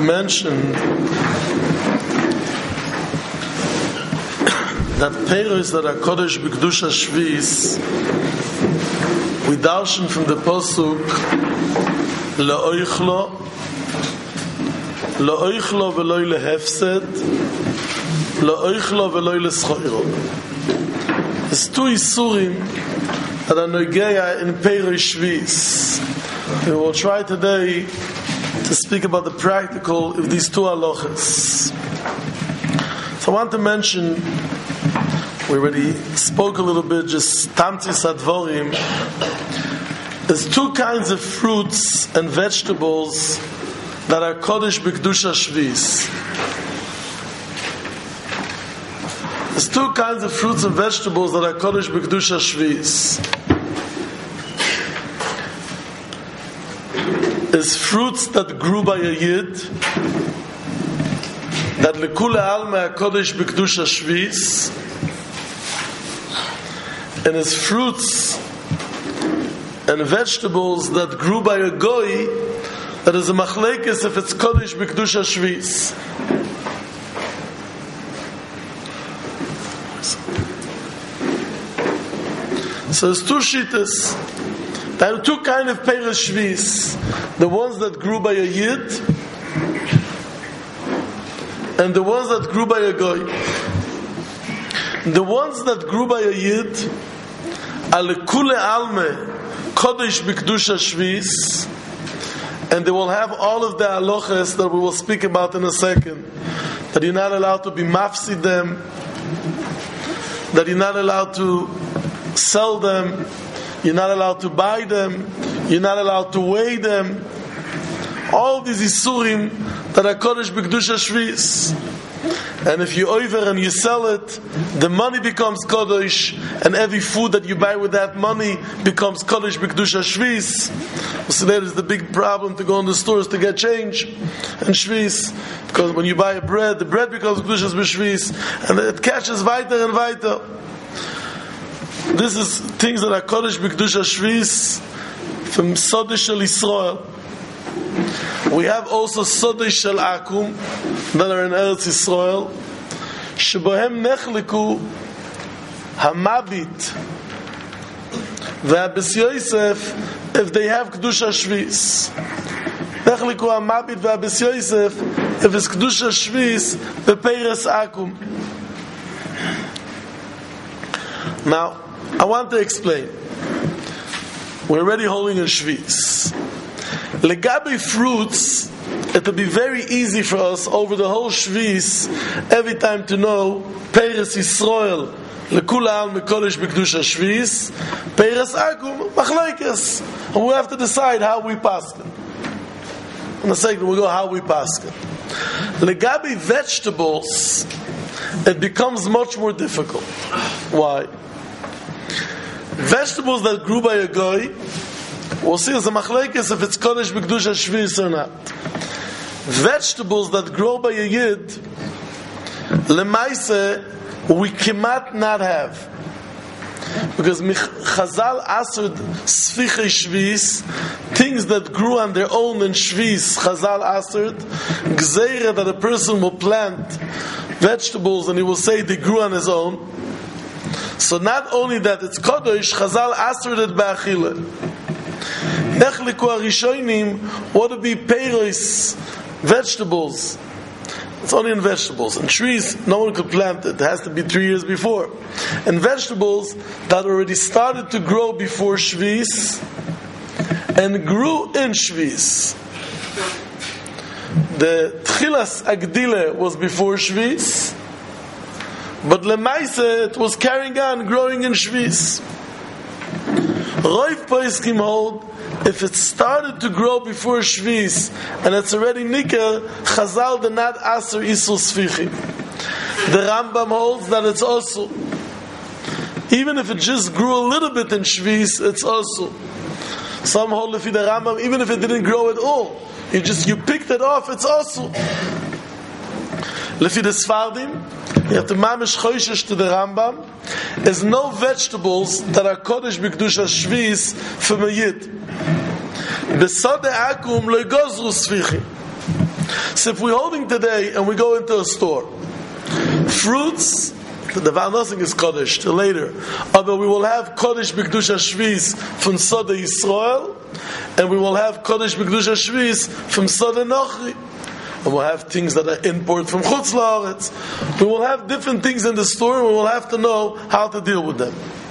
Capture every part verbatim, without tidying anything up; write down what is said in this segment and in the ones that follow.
mentioned that peiros that are kodesh b'kedusha shvis, we darshan from the pasuk le'oichlo le'oichlo v'loi lehefsed le'oichlo v'loi leschoiro. There's two isurim that are nogeya in peiros shvis. We will try today to speak about the practical of these two halachas. So I want to mention, we already spoke a little bit, just tamtzis advorim. There's two kinds of fruits and vegetables that are kodesh b'kedusha shvis. There's two kinds of fruits and vegetables that are kodesh b'kedusha shvis. There's fruits that grew by a yid, that lekule alma kodesh b'kedusha shvis, and there's fruits and vegetables that grew by a goy, that is a machlekes if it's kodesh b'kedusha shvis. So there's two shittas. There are two kind of peiros shvis: the ones that grew by a yid, and the ones that grew by a goy. The ones that grew by a yid are lekule alme kodesh b'kedusha shvis, and they will have all of the halachas that we will speak about in a second. That you're not allowed to be mafsid them, that you're not allowed to sell them, you're not allowed to buy them, you're not allowed to weigh them. All these isurim that are kodesh b'kedusha shvis. And if you over and you sell it, the money becomes kodesh, and every food that you buy with that money becomes kodesh b'kedusha shvis. So that is the big problem to go in the stores to get change and shvis, because when you buy a bread, the bread becomes kedusha b'shvis, and it catches weiter and weiter. This is things that are kodesh b'kedusha shvis from Sodeh Shel Yisrael. We have also Sodeh Shel Akum that are in Eretz Yisrael, Shebohem nechliku Hamabit ve'Abes Yosef if they have kedusha shvis. Nechliku Hamabit ve'Abes Yosef if it's kedusha shvis bePeiros Akum. Now, I want to explain. We're already holding in shvis. Legabe fruits, it will be very easy for us over the whole shvis every time to know Peiros Yisrael lekula alma kodesh b'kedusha shvis, Peiros Akum machlekes, and we have to decide how we paskin. In a second we'll go how we paskin. Legabe vegetables, it becomes much more difficult. Why? Vegetables that grew by a goy, we'll see as a machlekes if it's kodesh b'kedusha shvis or not. Vegetables that grow by a yid, lemaise, we cannot not have, because Chazal asud sfiche shvis, things that grew on their own in shvis, Chazal asud gzeira, that a person will plant vegetables and he will say they grew on his own. So not only that it's kodesh, Chazal asud it ba'achile. Nechliku arishonim, what would be peiros, vegetables? It's only in vegetables. In trees, no one could plant it. It has to be three years before. And vegetables that already started to grow before shvis and grew in shvis. The tchilas agdile was before shvis, but lemaise it was carrying on growing in shvis. Roiv Poskim hold, if it started to grow before shvis and it's already nikah, Chazal did not aser isul sfichim. The Rambam holds that it's also, even if it just grew a little bit in shvis, it's also. Some hold if the Rambam, even if it didn't grow at all, you just you picked it off, it's also. Lefi the Sfardim, you have to mamish choishesh to the Rambam. There's no vegetables that are kodesh b'kedusha shvis from a yid. Besode akum lo gozru sfichim. So if we're holding today and we go into a store, fruits, the Val nothing is Kodesh till later, although we will have Kodesh B'Kedusha Shvis from Soda Yisrael, and we will have Kodesh B'Kedusha Shvis from Soda Nochri. And we'll have things that are import from Chutz La'aretz. We will have different things in the store, and we will have to know how to deal with them.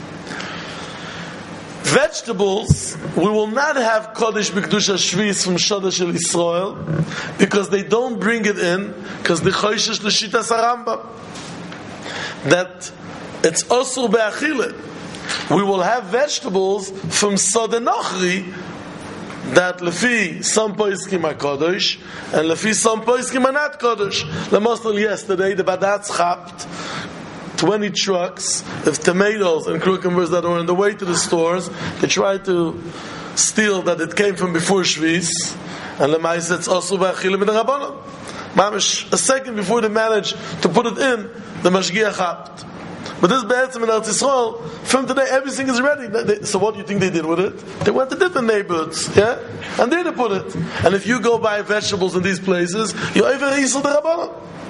Vegetables, we will not have Kodesh B'Kedusha Shvis from Soda Shel Yisrael, because they don't bring it in, because the Choishesh L'Shitas HaRambam, that it's also be'achile. We will have vegetables from Soda Nochri, that lefi some poiskim are kodesh and lefi some poiskim are not kodesh. Lemosel yesterday the Badatz chapped twenty trucks of tomatoes and cucumbers that were on the way to the stores. They tried to steal that it came from before Shvis, and lemais it's also ba'achile mit Rabbanon. Mamish a second before they managed to put it in, the mashgiach chapped. But this Be'etzim in Eretz Yisrael, from today, everything is ready. They, so what do you think they did with it? They went to different neighborhoods, yeah? And there they put it. And if you go buy vegetables in these places, you're over Yisrael the Rabbanon.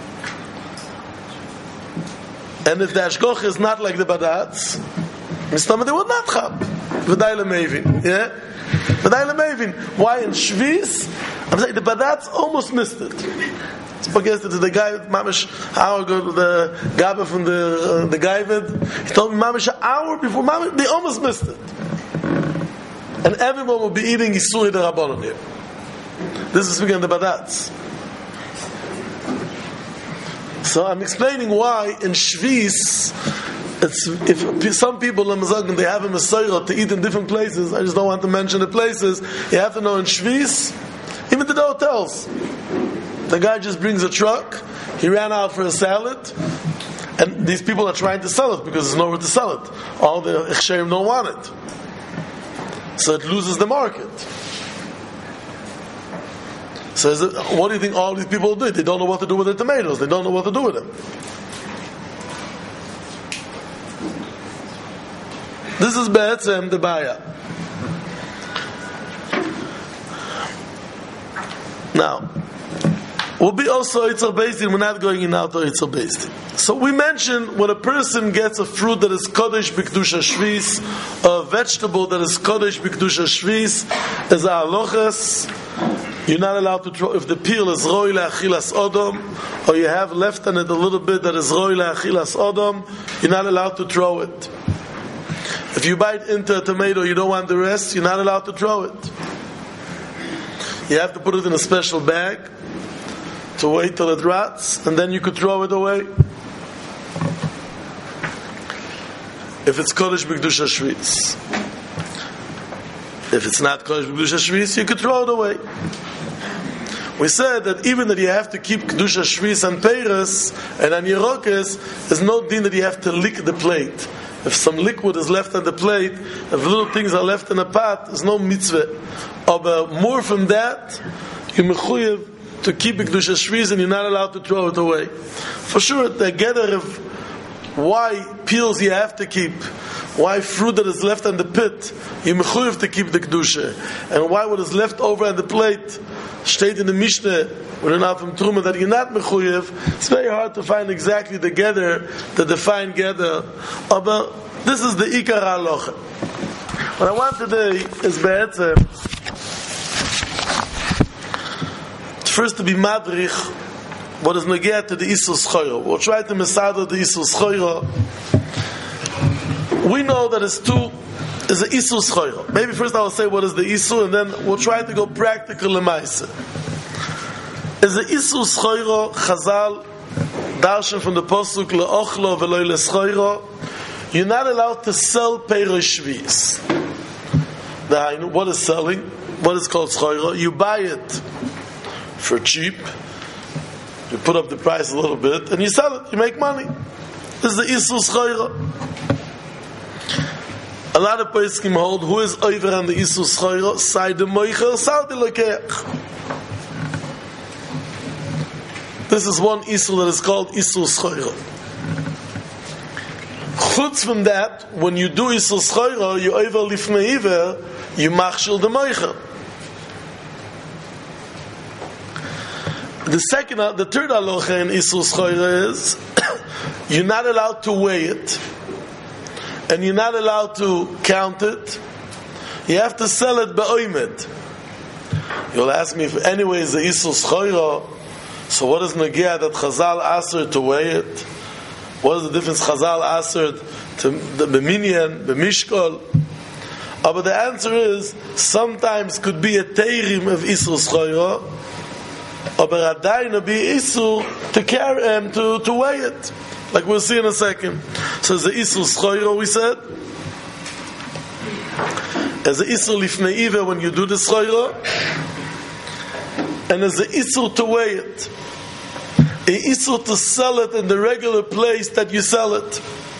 And if the Ashkoch is not like the Badatz, Mistama, they would not have. V'day le'mevin, yeah? V'day le'mevin. Why in Shvis? I'm saying the Badatz almost missed it. Spoke yesterday to the guy, Mamish, an hour ago, the Gabba from the uh, the Gaivid. He told me, Mamish, an hour before, Mamish, they almost missed it. And everyone will be eating Yisuri the Rabbanon here. This is speaking of the Badatz. So I'm explaining why in Shvis, it's, if some people in Mazagan, they have a Messiah to eat in different places, I just don't want to mention the places, you have to know in Shvis, even to the hotels, the guy just brings a truck, he ran out for a salad, and these people are trying to sell it because there's nowhere to sell it. All the Echsherim don't want it. So it loses the market. So is it, what do you think all these people do? They don't know what to do with their tomatoes. They don't know what to do with them. This is Be'etzem the Baya. Now, we'll be also Yitzhak Beis, we're not going in now to Yitzhak Beis. So we mentioned when a person gets a fruit that is Kodesh B'Kedusha Shvis, a vegetable that is Kodesh B'Kedusha Shvis, as a halachas, you're not allowed to throw, if the peel is Roi Le'achilas Odom, or you have left on it a little bit that is Roi Le'achilas Odom, you're not allowed to throw it. If you bite into a tomato, you don't want the rest, you're not allowed to throw it. You have to put it in a special bag to wait till it rots, and then you could throw it away. If it's Kodesh B'Kedusha Shvis. If it's not Kodesh B'Kedusha Shvis, you could throw it away. We said that even that you have to keep Kedusha Shvis and Peiros and on Yerokes, there's no din that you have to lick the plate. If some liquid is left on the plate, if little things are left in a pot, there's no mitzvah. But more from that, you're mechuyev to keep Kedusha Shvis and you're not allowed to throw it away. For sure, the gather of why peels you have to keep, why fruit that is left on the pit, you're mechuyev to keep the Kedusha, and why what is left over on the plate, steht in the Mishnah, when you're from Truma, that you're not mechuyev. It's very hard to find exactly the gather, the defined gather. But this is the Ikar Halacha. What I want today is be'etzem, first to be madrich, what is negea to the Isus Choyro. We'll try to mesada the Isus Choyro. We know that it's two, is the Isus Choyro. Maybe first I will say what is the Isu, and then we'll try to go practical lemaise. Is the Isus Choyro Chazal darshan from the posuk le'ochlo v'lo le'schoyro? You're not allowed to sell Peiros Shvis. What is selling? What is called schoiro? You buy it for cheap. You put up the price a little bit, and you sell it. You make money. This is the Isu schoiro. A lot of poskim hold who is over on the Isu schoiro. Sai de moicher, sai de lekeach. This is one Isu that is called Isu schoiro. Chutz from that, when you do Isu schoiro, you over lifnei iver, you machshel the moicher. The second, the third halacha in Isur Schoira is you're not allowed to weigh it, and you're not allowed to count it. You have to sell it be'oimed. You'll ask me if anyway is the Isur Schoira. So what is Nagia that Chazal asked to weigh it? What is the difference Chazal asked to the Beminyan, Bemishkol? Uh, but the answer is sometimes could be a teirim of Isur Schoira, or Adayin be Isur to carry um, to to weigh it, like we'll see in a second. So the Isur Schoira we said, as the Isur Lifnei Iver when you do the Schoira, and as the Isur to weigh it, a Isur to sell it in the regular place that you sell it.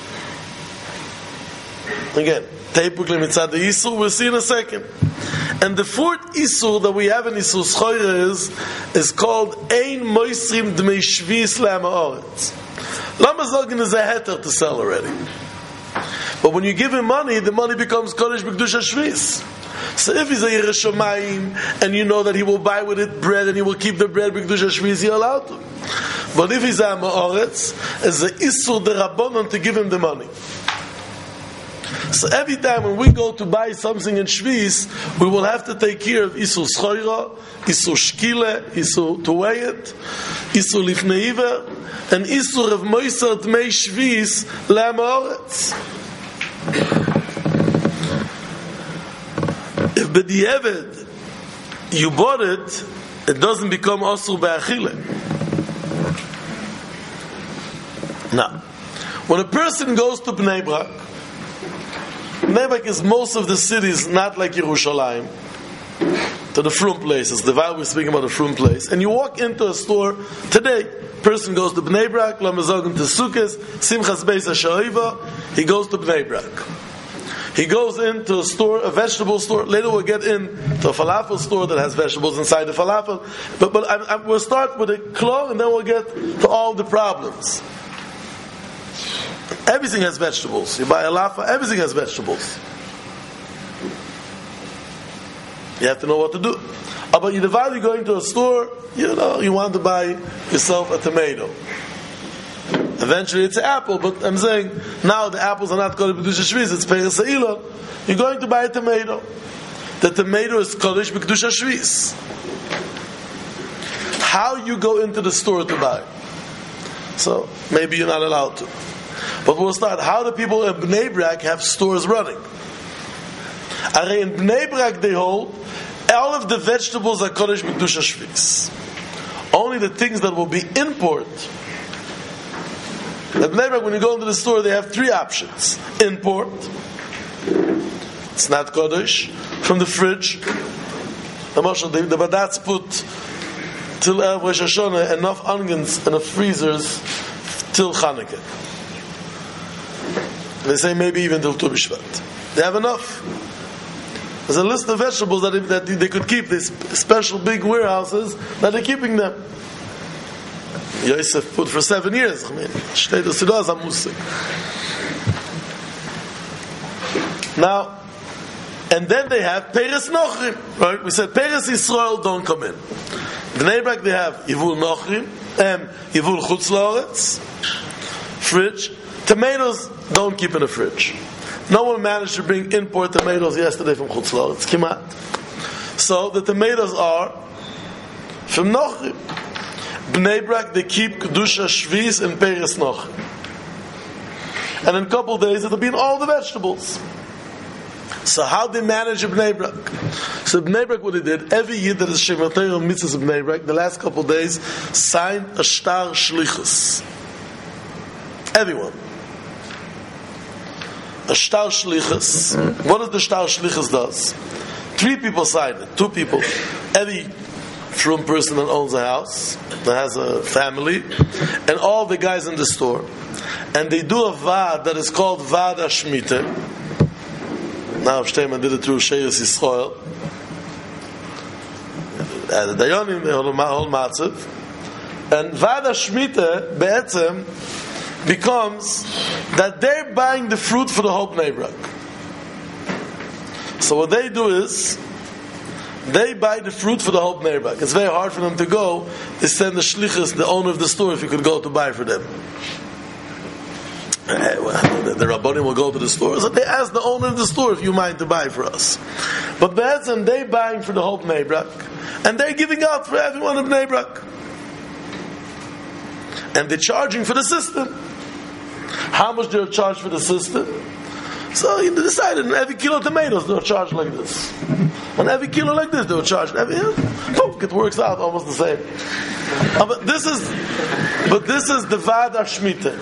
Again, typically mitzad the Isur, we'll see in a second. And the fourth Isur that we have in Isur Schoira is, is called Ein Moisrim Dmei Shvis La'Ma'aretz. Lama Zogin is a heter to sell already. But when you give him money, the money becomes Kodesh B'Kedusha Shvis. So if he's a Yiras Shamayim, and you know that he will buy with it bread, and he will keep the bread B'Kedusha Shvis, you're allowed to. But if he's a Ma'aretz, it's a Isur de Rabbanon to give him the money. So every time when we go to buy something in Shvis, we will have to take care of Isur Schoira, Isur Shkile, Isur to weigh it, Isur Lifnei Iver, and Isur of Moiser Dmei Shvis La'Ma'aretz. If b'di'evet you bought it, it doesn't become Asur B'Achile. Now, when a person goes to Bnei Brak, Bnei Brak is most of the cities not like Yerushalayim, to the frum places. The while we're speaking about the frum place, and you walk into a store today. Person goes to Bnei Brak, Lamazogim to Sukkos, Simchas Beis HaShoeva. He goes to Bnei Brak. He goes into a store, a vegetable store. Later we'll get into a falafel store that has vegetables inside the falafel. But but I, I, we'll start with a klo, and then we'll get to all the problems. Everything has vegetables. You buy a lafa, everything has vegetables. You have to know what to do. Uh, but you're going to a store, you know, you want to buy yourself a tomato. Eventually it's an apple, but I'm saying now the apples are not Kodesh B'Kedusha Shvis, it's Peres Ha'ilon. You're going to buy a tomato. The tomato is Kodesh B'Kedusha Shvis. How you go into the store to buy? So maybe you're not allowed to. But we'll start. How do people in Bnei Brak have stores running? Are in Bnei Brak they hold all of the vegetables are Kodesh B'Kedusha Shvis. Only the things that will be import. At Bnei Brak, when you go into the store, they have three options: import, it's not Kodesh, from the fridge. The the Badats put till Erev Rosh Hashanah enough onions in the freezers till Chanukah. They say maybe even till Tu B'Shvat. They have enough. There's a list of vegetables that, that they could keep. These special big warehouses that they're keeping them. Yosef put for seven years. I mean, now, and then they have Peres Nochrim. Right? We said Peres Yisrael don't come in. Bnei Brak they have Yivul Nochrim, um, Yivul Chutz La'aretz, fridge. Tomatoes don't keep in a fridge. No one managed to bring import tomatoes yesterday from Chutz La'aretz. Kimat. So the tomatoes are from Nochrim. Bnei Brak they keep Kedusha Shvis and Peres Nochrim. And in a couple of days it'll be in all the vegetables. So how they manage a Bnei Brak? So Bnei Brak, what they did, every year that is Shematei on Mitzvahs of Bnei Brak, the last couple of days, signed a Shtar Shlichus. Everyone. A Shtar Shlichus. What does the Shtar Shlichus does? Three people sign it. Two people. Every from person that owns a house, that has a family, and all the guys in the store. And they do a vad that is called Vad HaShmita. Now Shteiman did it through Sheyus Yisrael. And the Dayanim, the whole Matzav. And Vad HaShmita, Be'etzem, becomes that they're buying the fruit for the whole Bnei Brak. So what they do is, They buy the fruit for the whole Bnei Brak. It's very hard for them to go. They send the shlichus, the owner of the store, if you could go to buy for them. Uh, well, the, the Rabbanim will go to the store. So they ask the owner of the store if you mind to buy for us. But Be'etzem, they buying for the whole Bnei Brak, and they're giving out for everyone in Bnei Brak. And they're charging for the system. How much they'll charge for the system? So he decided, on every kilo of tomatoes they'll charge like this. On every kilo like this they'll charge. Every, boom, it works out almost the same. Uh, but this is, but this is the Vada Shmita.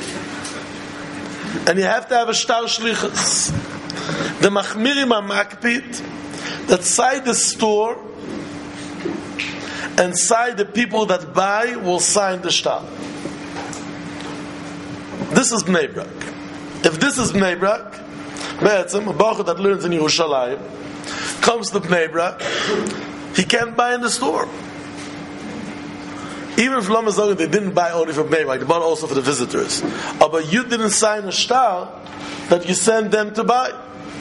And you have to have a shtar shlichus. The machmirim makpit that side the store and side the people that buy will sign the shtar. This is Bnei Brak. If this is Bnei Brak, Be'etzem, a bacher that learns in Yerushalayim comes to Bnei Brak, he can't buy in the store. Even if Lama Zogan, they didn't buy only for Bnei Brak, they bought also for the visitors. Uh, but you didn't sign a shtar that you send them to buy.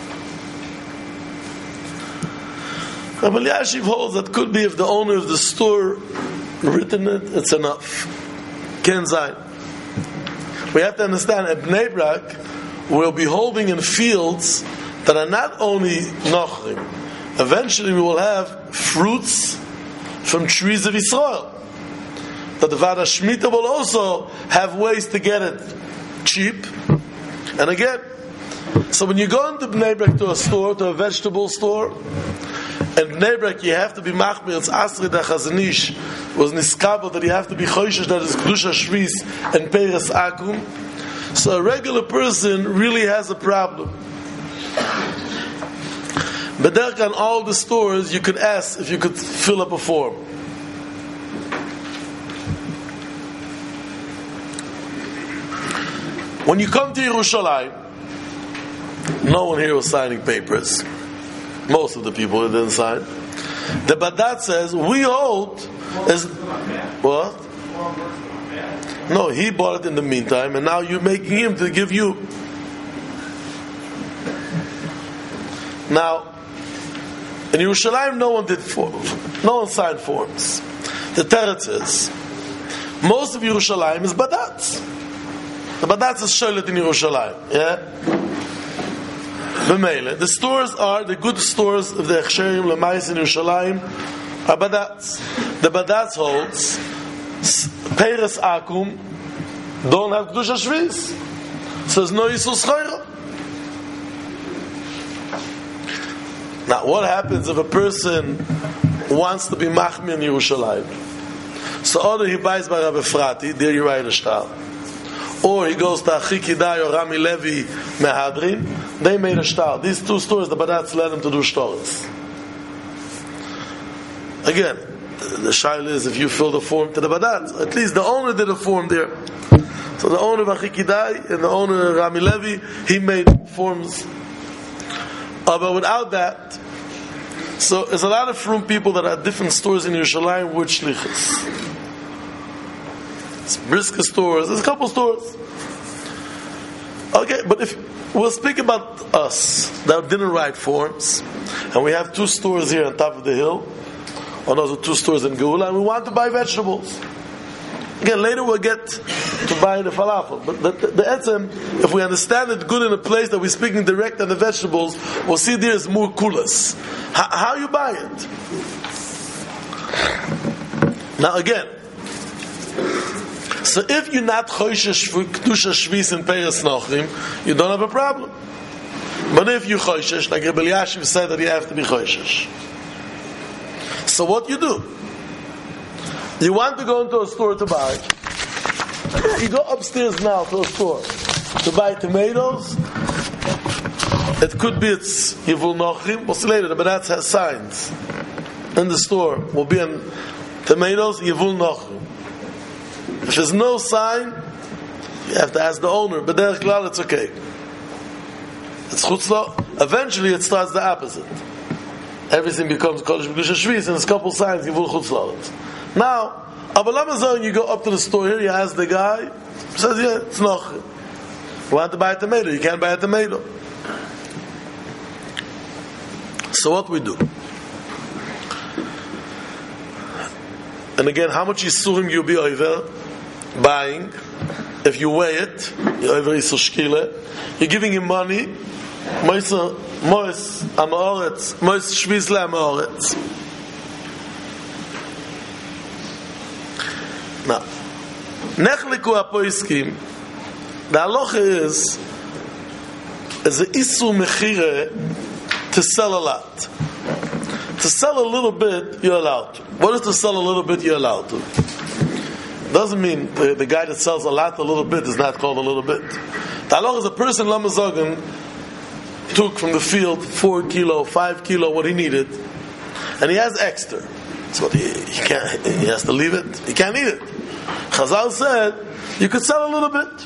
Rabbi Yashiv holds that could be if the owner of the store written it, it's enough. Ken Zayin. We have to understand at Bnei Brak, we'll be holding in fields that are not only nochrim. Eventually we will have fruits from trees of Yisrael. That the Vada Shemitah will also have ways to get it cheap. And again, so when you go into Bnei Brak to a store, to a vegetable store, and Bnei Brak you have to be machmir, it's Asri da Chazanish was niskabel that you have to be choishish that is Kedusha Shvis and Peres Akum. So a regular person really has a problem. But there on all the stores you could ask if you could fill up a form. When you come to Yerushalayim, no one here was signing papers. Most of the people didn't sign. The Badat says, we hold as what? No, he bought it in the meantime, and now you're making him to give you. Now, in Yerushalayim, no one did form, no one signed forms. The teretz is, most of Yerushalayim is Badat. The Badat is Sholet in Yerushalayim. Yeah. The stores are the good stores of the Echsherim Lemais in Yerushalayim are Badats. The Badats holds Peres Akum don't have Kedusha Shvis. So there's no Yisus Chayra. Now what happens if a person wants to be Machmir in Yerushalayim? So either he buys by Rabbi Frati, there you write a shtar, or he goes to Achikidai or Rami Levi Mehadrin, they made a shtar. These two stores, the Badats let them to do shtars. Again, the shaila is if you fill the form to the Badats, at least the owner did a form there. So the owner of Achikidai and the owner of Rami Levi, he made forms. Uh, but without that, so there's a lot of from people that have different stores in Yerushalayim with shlichus. Briska stores, there's a couple stores. Okay, but if we'll speak about us that didn't write forms, and we have two stores here on top of the hill, or those are two stores in Geula, and we want to buy vegetables. Again, later we'll get to buy the falafel. But the, the, the etzem, if we understand it good in a place that we're speaking direct on the vegetables, we'll see there is more kulas. How, how you buy it? Now again, so if you're not choishesh for Kedusha Shvis and Peres Nochrim, you don't have a problem. But if you choishesh, like Rebbe Yashiv said that you have to be choishesh. So what you do? You want to go into a store to buy. You go upstairs now to a store to buy tomatoes. It could be it's Yivul Nochrim. We'll see later, but that has signs in the store. Will be on tomatoes, Yivul Nochrim. If there's no sign, you have to ask the owner. But there, klal, it's okay. It's chutzla. Eventually, it starts the opposite. Everything becomes kodesh b'kedusha shvis, and there's a couple signs Yivul chutzla. Now, Abalamazon, you go up to the store here, you ask the guy, he says, yeah, it's noch. You want to buy a tomato, you can't buy a tomato. So what we do? And again, how much Yisurim you'll be over buying? If you weigh it, you're over Yisur Shkile. You're giving him money. Mois Mois Amoretz, Mois Shvizle Amoretz. Now, Nechliku Apoiskim. The halacha is, is a Isur Mechire to sell a lot. To sell a little bit, you're allowed to. What is to sell a little bit, you're allowed to? Doesn't mean the, the guy that sells a lot, a little bit, is not called a little bit. The halacha is a person, Lamazogan, took from the field four kilo, five kilo, what he needed, and he has extra. So he, he can't, he has to leave it. He can't eat it. Chazal said, you could sell a little bit.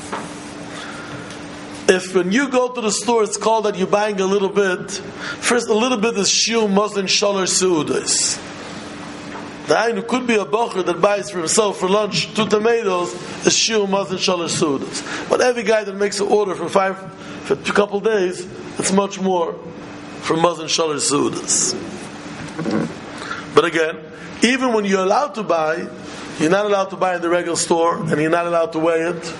If when you go to the store, it's called that you're buying a little bit, first a little bit is shiur moslin shalar seudos. The Ainu could be a bocher that buys for himself for lunch two tomatoes, is shiur moslin shalar seudos. But every guy that makes an order for five, for a couple days, it's much more for moslin shalar seudos. But again, even when you're allowed to buy, you're not allowed to buy in the regular store, and you're not allowed to weigh it.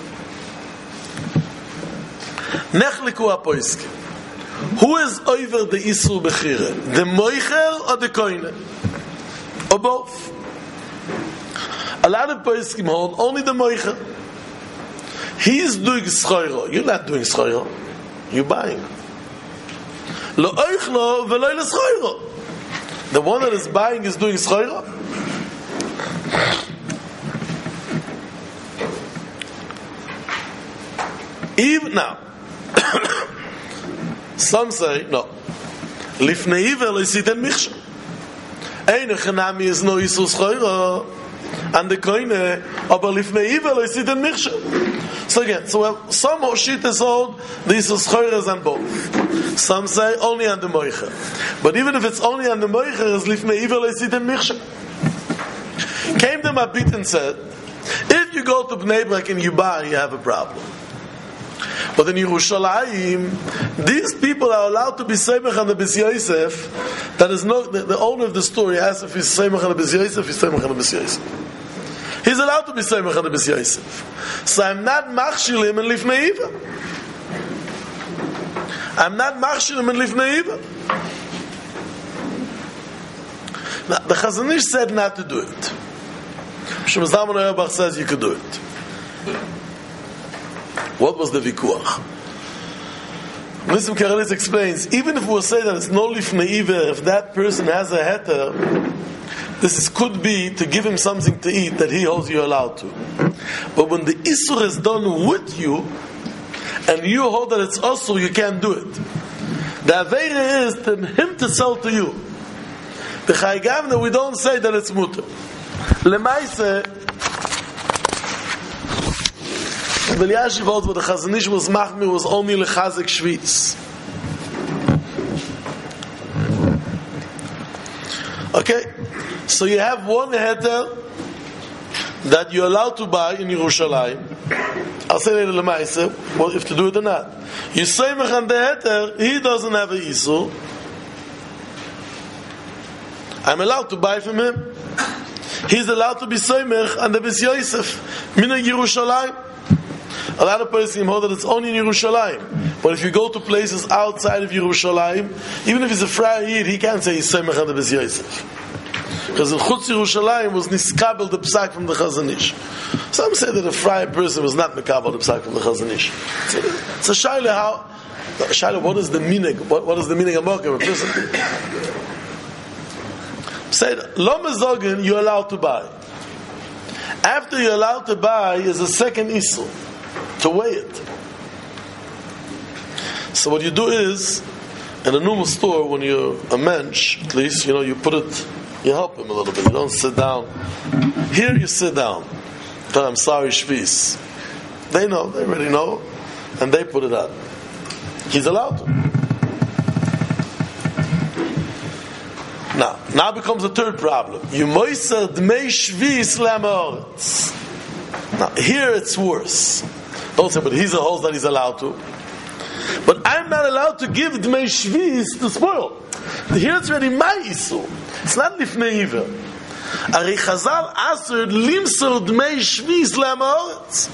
Nechliku apoiske. Who is over the Isur Bechire? The Moicher or the Koine? Or both? A lot of poiskim hold only the Moicher. He is doing Schoiro. You're not doing Schoiro. You're buying. Lo oichlo v'lo le Schoiro. The one that is buying is doing Schoiro. Even now, some say no. Lifnei iver lo yisiten michsha. Eine genami is no Isur Schoiro, and the koine, aber lifnei iver lo yisiten michsha. So again, so well, some Hoshitas hold the Isur Schoiro is on both. Some say only on the moicher. But even if it's only on the moicher, it's lifnei iver lo yisiten michsha. Came the Mabit and said, if you go to Bnei Brak and you buy, you have a problem. But in Yerushalayim, these people are allowed to be Seimach on the Bis Yosef. That is no, the, the owner of the story asks if he's Seimach on the Bis Yosef, he's Seimach on the Bis Yosef. He's allowed to be Seimach on the Bis Yosef. So I'm not Machshilim and Lifnei Iva. I'm not Machshilim and Lifnei Iva. Now, the Chazon Ish said not to do it. Shmuel Zalman Auerbach says you could do it. What was the vikuach? Nissim Karelis explains, even if we'll say that it's no lifnei iver, if that person has a heter, this is, could be to give him something to eat that he holds you're allowed to. But when the isur is done with you, and you hold that it's also, you can't do it. The aveira is to him to sell to you. The Chai Gavna, we don't say that it's mutter. Lemaise, the Yashiv holds what the Chazon Ish was machmir was only lechazik shvitz. Okay, so you have one heter that you're allowed to buy in Yerushalayim. I'll say later lemaise, well, if to do it or not. You say mechan the heter, he doesn't have a isur. I'm allowed to buy from him. He's allowed to be soymech and the Bis Yosef min Yerushalayim. A lot of people hold that it's only in Yerushalayim. But if you go to places outside of Yerushalayim, even if he's a friar Yid, he can't say he's soymech and the Bis Yosef. Because in Chutz Yerushalayim was niskabel the psak from the Chazon Ish. Some say that a friar person was not nikabel the psak from the Chazon Ish. It's a shaila how, shaila, what is the meaning? What, what is the meaning of Mokim? A person said, Lo Mezogin, you're allowed to buy. After you're allowed to buy is a second isur, to weigh it. So what you do is, in a normal store, when you're a mensch, at least, you know, you put it, you help him a little bit. You don't sit down. Here you sit down. But I'm sorry, shvis. They know, they already know, and they put it up. He's allowed to. Now, now becomes a third problem. You moiser dmei shvis le'amoritz. Now, here it's worse. Don't say, but he's a holds that he's allowed to. But I'm not allowed to give dmei shvis to spoil. Here it's already my isur. It's not lifnei iver. Ari Chazal Asur Limsor Dmei Shvis Le'am Haaretz.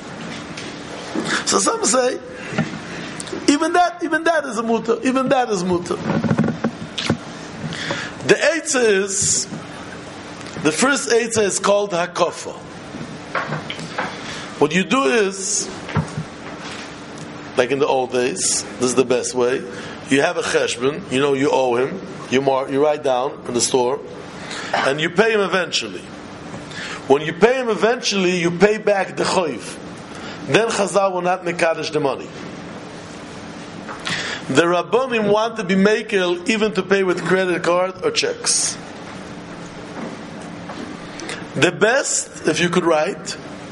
So some say, even that, even that is a mutter. Even that is mutter. The eitzah is, the first eitzah is called Hakofa. What you do is, like in the old days, this is the best way. You have a cheshbon, you know you owe him, you mark, you write down in the store, and you pay him eventually. When you pay him eventually, you pay back the choiv. Then Chazal will not mekadosh the money. The Rabbonim want to be makel even to pay with credit card or checks. The best, if you could write,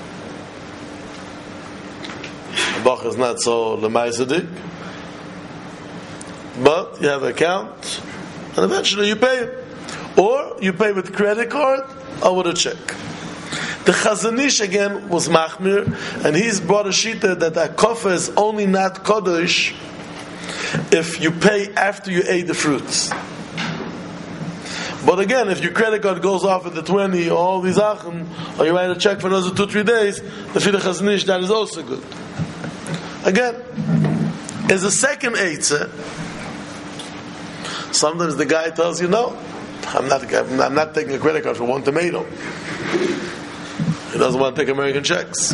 the Bach is not so lemaisadik, but you have an account, and eventually you pay it. Or you pay with credit card or with a check. The Chazon Ish again was machmir, and he's brought a shita that a kofa is only not kodesh if you pay after you ate the fruits. But again, if your credit card goes off at the twenty, or all these achim, or you write a check for another two, three days, the Fidei Chazon Ish, that is also good. Again, as a second eitzah, sometimes the guy tells you, no, I'm not, I'm not taking a credit card for one tomato. He doesn't want to take American checks.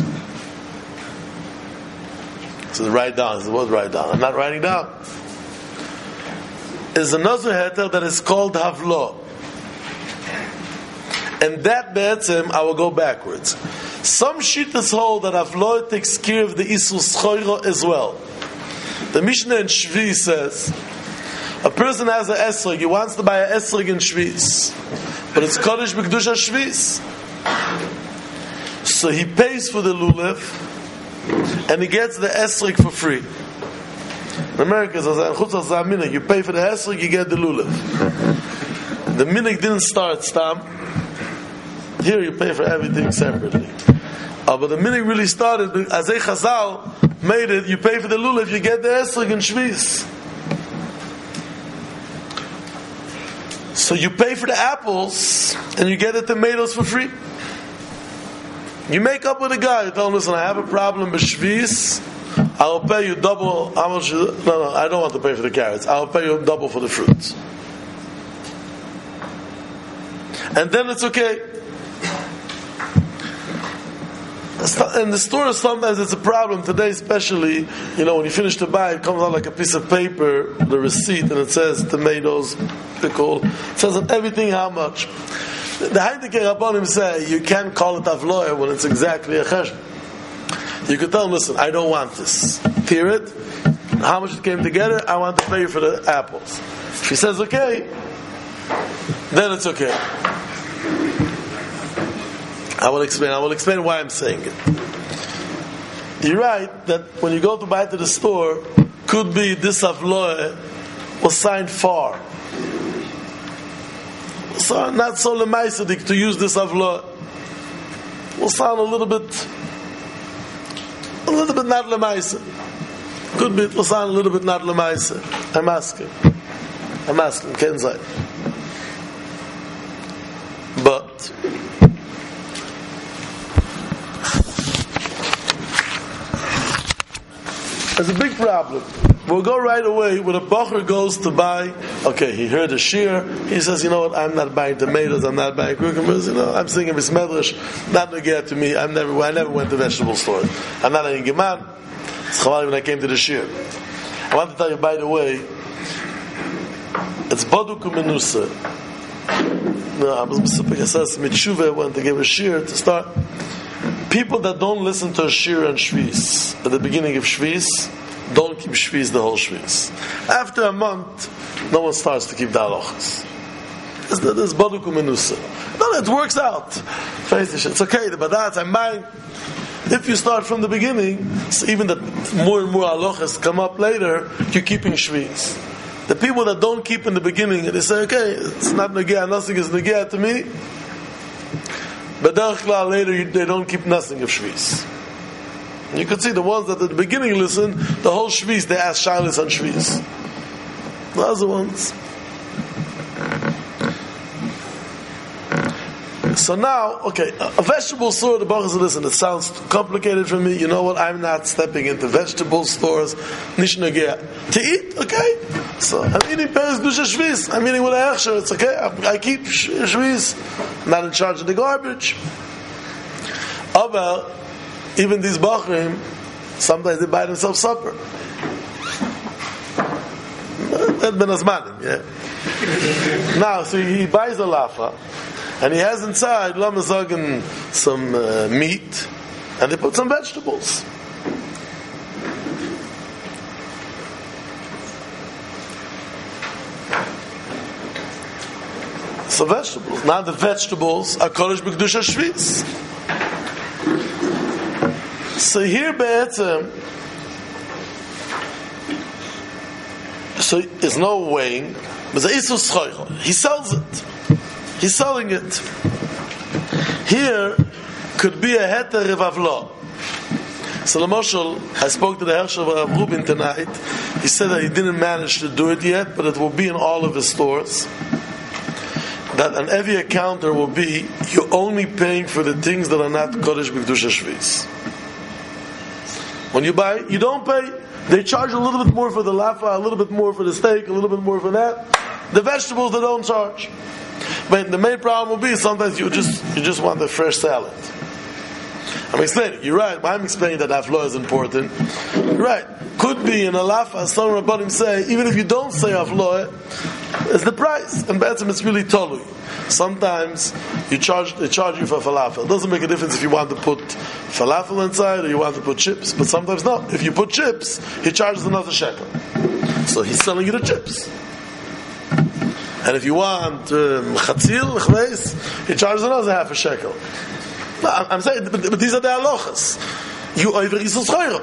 So write down. He says, what write down? I'm not writing down. There's another heter that is called Havlo. And that be'etzem, I will go backwards. Some shittas hold that Havlo takes care of the Isur Schoiro as well. The Mishnah in Shvi says, a person has an esrog, he wants to buy an esrog in Shvis, but it's Kodesh B'Kedusha Shvis. So he pays for the lulav, and he gets the esrog for free. In America, you pay for the esrog, you get the lulav. The minig didn't start stam. Here you pay for everything separately. Uh, but the minig really started, Azay Chazal made it, you pay for the lulav, you get the esrog in Shvis. So you pay for the apples, and you get the tomatoes for free. You make up with a guy, you tell him, listen, I have a problem with Shvis, I'll pay you double, how much, no, no, I don't want to pay for the carrots, I'll pay you double for the fruits. And then it's okay. In the store, sometimes it's a problem. Today, especially, you know, when you finish to buy, it comes out like a piece of paper, the receipt, and it says tomatoes, pickle. It says on everything how much. The Heideke Rabbanim say you can't call it avloya when it's exactly a cheshbon. You could tell him, listen, I don't want this. Hear it? How much it came together? I want to pay you for the apples. If he says okay, then it's okay. I will explain. I will explain why I'm saying it. You're right that when you go to buy to the store, could be this avloya was signed far. So not so lemaisadik to use this avloya. Will sound a little bit, a little bit not lemaisa. Could be. It will sound a little bit not lemaisa. I'm asking. I'm asking. Kenzai. But there's a big problem. We'll go right away when a bacher goes to buy. Okay, he heard a shear. He says, you know what? I'm not buying tomatoes. I'm not buying cucumbers. You know, I'm singing Bismedrash. Not negaya to me. I'm never. I never went to vegetable stores. I'm not a Ingeman. It's chaval when I came to the shear. I want to tell you, by the way, it's Baduk Menusa. No, I was Mitshuva went to give a shear to start. People that don't listen to a shir and shvis at the beginning of shvis don't keep shvis the whole shvis. After a month, no one starts to keep the halachas. There's baduk u'menusa. No, it works out. It's okay. The badats I'm buying. If you start from the beginning, so even that more and more halachas come up later, you're keeping shvis. The people that don't keep in the beginning, they say, okay, it's not negaya, nothing is negaya to me. But later they don't keep nothing of shvis. You can see the ones that at the beginning listen, the whole shvis, they ask shaylos on shvis. Those are the ones. So now, okay, a vegetable store, the Baruch said, listen, it sounds complicated for me. You know what? I'm not stepping into vegetable stores. Nicht nagea. To eat, okay. So I'm eating Peres Kedusha Shvis. I'm eating with a Hechsher. It's okay. I, I keep Shvis. I'm not in charge of the garbage. But even these Bachrim, sometimes they buy themselves supper. Yeah. Now, so he buys a lafa. And he has inside lamazagan some uh, meat, and they put some vegetables. So vegetables. Now the vegetables are kodesh b'kedusha shvis. So here, be'etzem, so there's no weighing. But the isus choycha, he sells it. He's selling it. Here could be a heter of avlo. So Lamoshel, I spoke to the Herrscher of Rav Rubin tonight. He said that he didn't manage to do it yet, but it will be in all of his stores. That on every counter will be, you're only paying for the things that are not Kodesh B'Kedusha Shvis. When you buy, you don't pay. They charge a little bit more for the lafa, a little bit more for the steak, a little bit more for that. The vegetables they don't charge. But the main problem will be sometimes you just you just want the fresh salad. I'm explaining. You're right. I'm explaining that avlo is important. You're right. Could be in a lafa. Some rabbanim say even if you don't say avlo, it's the price, and betzim it's really totally. Sometimes you charge they charge you for falafel. It doesn't make a difference if you want to put falafel inside or you want to put chips. But sometimes no. If you put chips, he charges another shekel. So he's selling you the chips. And if you want chatzil, chveis, he charges another half a shekel. No, I'm saying, but, but these are the halachas. You over isus choyra.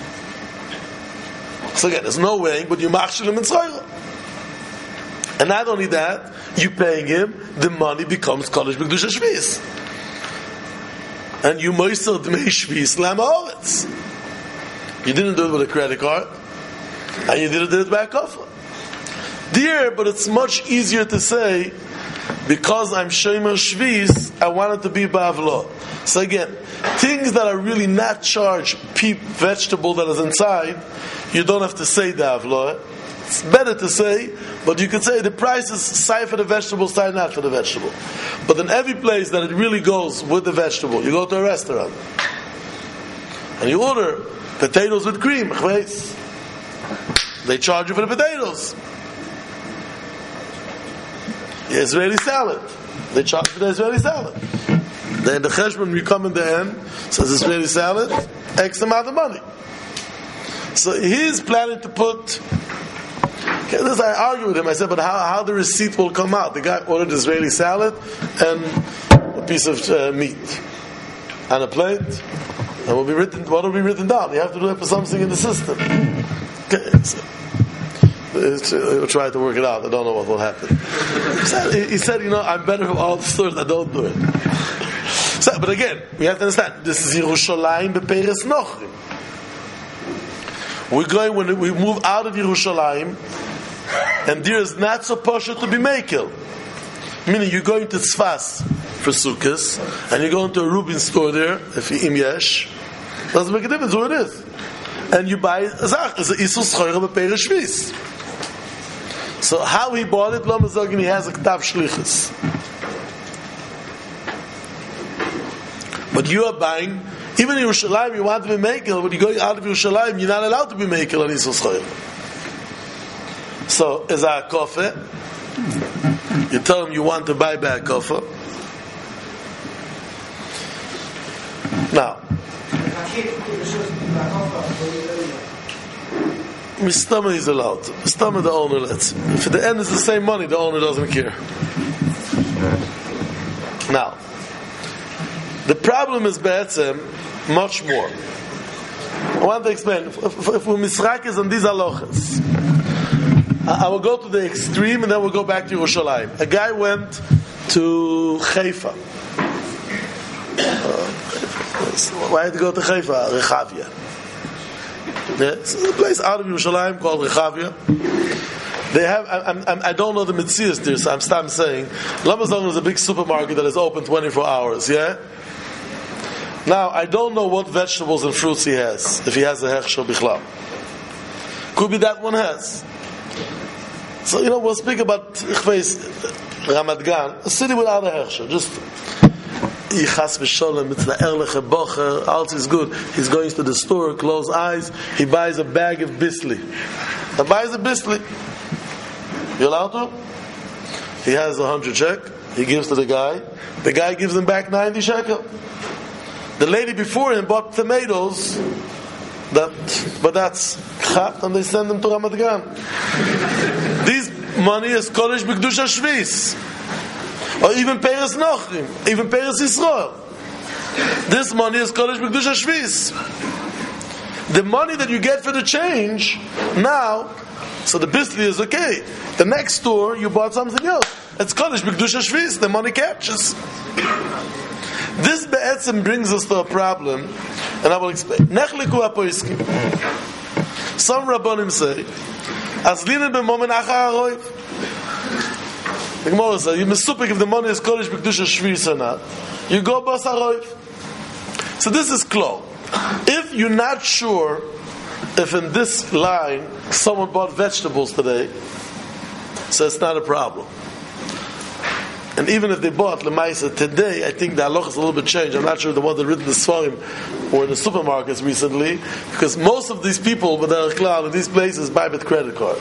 So again, there's no weighing, but you machshel him in choyra. And not only that, you paying him, the money becomes kodesh b'kedusha shvis. And you moister dmei shvis l'ha'oretz. You didn't do it with a credit card, and you didn't do it by a kofar. Dear, but it's much easier to say, because I'm Shomer Shvis, I want it to be Ba'avlo. So again, things that are really not charged, peep vegetable that is inside, you don't have to say the Avlo. It's better to say, but you could say the price is side for the vegetable, side not for the vegetable. But in every place that it really goes with the vegetable, you go to a restaurant, and you order potatoes with cream, they charge you for the potatoes. Israeli salad. They charge for the Israeli salad. Then the cheshbon, you come in the end, says Israeli salad, X amount of money. So he's planning to put. Okay, this I argue with him. I said, but how, how the receipt will come out? The guy ordered Israeli salad and a piece of uh, meat on a plate, and will be written. What will be written down? You have to do it for something in the system. Okay. So, He'll try to work it out. I don't know what will happen. He said, he said, you know, I'm better from all the stores that don't do it. So, but again, we have to understand, this is Yerushalayim bePeres Nochrim. We're going, when we move out of Yerushalayim, and there is not so posher to be Mekel. Meaning, you're going to Tzfas for Sukkot, and you're going to a Rubin store there, if you im yesh, doesn't make a difference who it is. And you buy a Zach, it's a Isus Choyra bePeres Shvis. So how he bought it, Lama Zogin, he has a Ktav Shlichus. But you are buying, even in Yerushalayim, you want to be Mekel, but you go out of Yerushalayim, you're not allowed to be Mekel on Isus Choyra. So, as a kofe, you tell him you want to buy back kofe. Now, Mistama is allowed. Mistama the owner lets. If at the end it's the same money, the owner doesn't care. Now, the problem is be'etzem much more. I want to explain. If, if, if we're misrakis on these halachas, I, I will go to the extreme and then we'll go back to Yerushalayim. A guy went to Haifa. Uh, why did he go to Haifa? Rechavia. Yeah, it's a place out of Yerushalayim called Rechavia. They have. I, I, I don't know the mitzias there, so I'm, I'm saying. Lamazon is a big supermarket that is open twenty-four hours. Yeah. Now I don't know what vegetables and fruits he has. If he has a hechsher bichlal, could be that one has. So you know we'll speak about Ramat Gan, a city without a hechsher. Just Yichas v'sholem, it's the erliche bocher. All is good. He's going to the store, close eyes. He buys a bag of bisli. He buys a bisli. You allowed to? He has a hundred shekel. He gives to the guy. The guy gives him back ninety shekel. The lady before him bought tomatoes. That, but that's chat, and they send them to Ramat Gan. This money is kodesh b'kedusha shvis, or even Peres Nochrim, even Peres Yisrael. This money is kodesh b'kedusha shvis. The money that you get for the change now. So the bisli is okay. The next store you bought something else. It's kodesh b'kedusha shvis. The money catches. This be'etzem brings us to a problem, and I will explain. Nechliku apoiskim. Some rabbanim say, "As linen b'momen achar haroiv." The Gemara says, "You mesupik if the money is kodesh b'kedusha shvis or not. You go bas haroiv." So this is klo. If you're not sure if in this line someone bought vegetables today, so it's not a problem. And even if they bought lemaisa today, I think the halacha is a little bit changed. I'm not sure the ones that written the svarim or in the supermarkets recently, because most of these people with their klal in these places buy with credit card.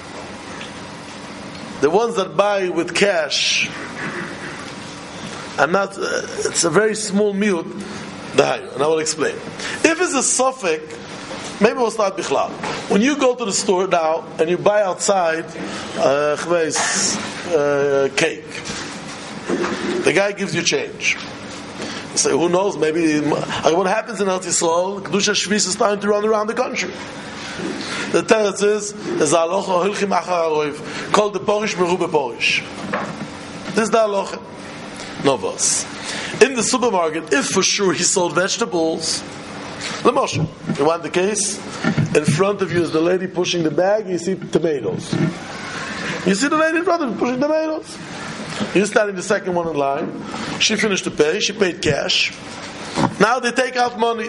The ones that buy with cash, I'm not. Uh, it's a very small miut. The higher, and I will explain. If it's a suffix, maybe we'll start bichlal. When you go to the store now and you buy outside uh, uh, cake, the guy gives you change. You say, who knows? Maybe what happens in Eretz Yisrael, Kedusha Shvis is starting to run around the country. The teretz is is halacha hilchim achar haroiv called the porish merube porish. This is the halacha. No vos. In the supermarket, if for sure he sold vegetables, L'moshe, you want the case? In front of you is the lady pushing the bag, you see tomatoes. You see the lady in front of you pushing tomatoes. You're standing the second one in line. She finished to pay, she paid cash. Now they take out money.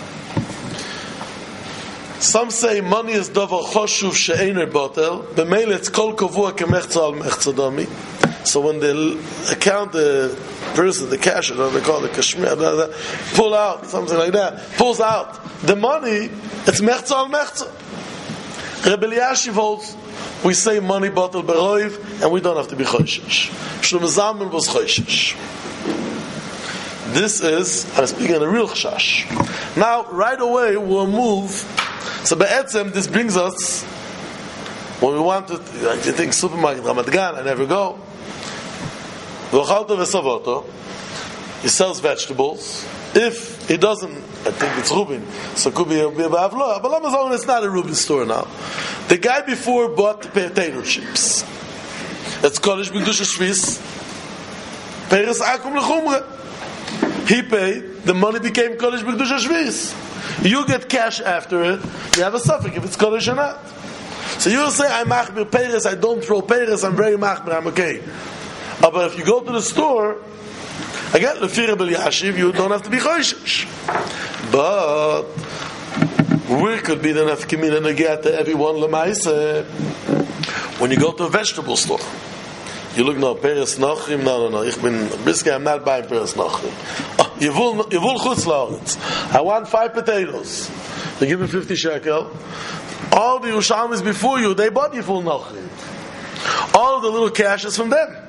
Some say money is davar choshuv she'einer botel, b'meile it's kol kovua kemechza al mechza dami. So when they account the person, the cashier, they call it kashmir, pull out, something like that, pulls out the money, it's mechza al mechza. Rebbe Eliashiv holds, we say money bottle beroiv, and we don't have to be choishish. Shlomo Zalman was choishish. This is, I'm speaking in a real chashash. Now, right away, we'll move. So be'etzem, this brings us, when we want to, I think supermarket, Ramat Gan, I never go. V'ochalto v'savoto, he sells vegetables. If he doesn't, I think it's Rubin, so it could be a b'avlo, but Lamazon, it's not a Rubin store now. The guy before bought potato chips. It's Kodesh B'Kedusha Shvis, Peres Akum L'chumre. He paid, the money became Kodesh B'Kedusha Shvis. You get cash after it, you have a suffix if it's Kodesh or not. So you'll say, I'm Machmir Peres, I don't throw Peres, I'm very Machmir, I'm okay. Uh, but if you go to the store, again, Lefi Rebbe Eliashiv, you don't have to be choishish. But where could be the nafkamin and get to everyone lemaise? When you go to a vegetable store, you look no Peres Nochrim, no, no, no. Ich bin biscuit. I'm not buying Peres Nochrim. Oh, you will, you will chutz la'aretz. I want five potatoes. They give me fifty shekel. All the Yerushalmis before you, they bought you full Nochrim. All of the little cash is from them.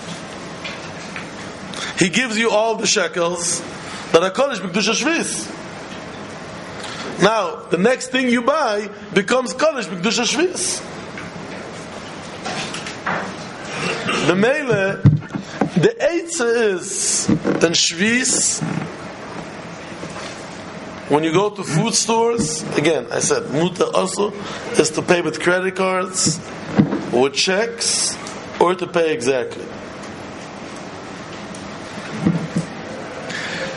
He gives you all the shekels that are Kodesh B'Kedusha Shvis. Now, the next thing you buy becomes Kodesh B'Kedusha Shvis. The Meile, the Eitzah is in Shvis. When you go to food stores, again, I said, Muta also is to pay with credit cards, with checks, or to pay exactly.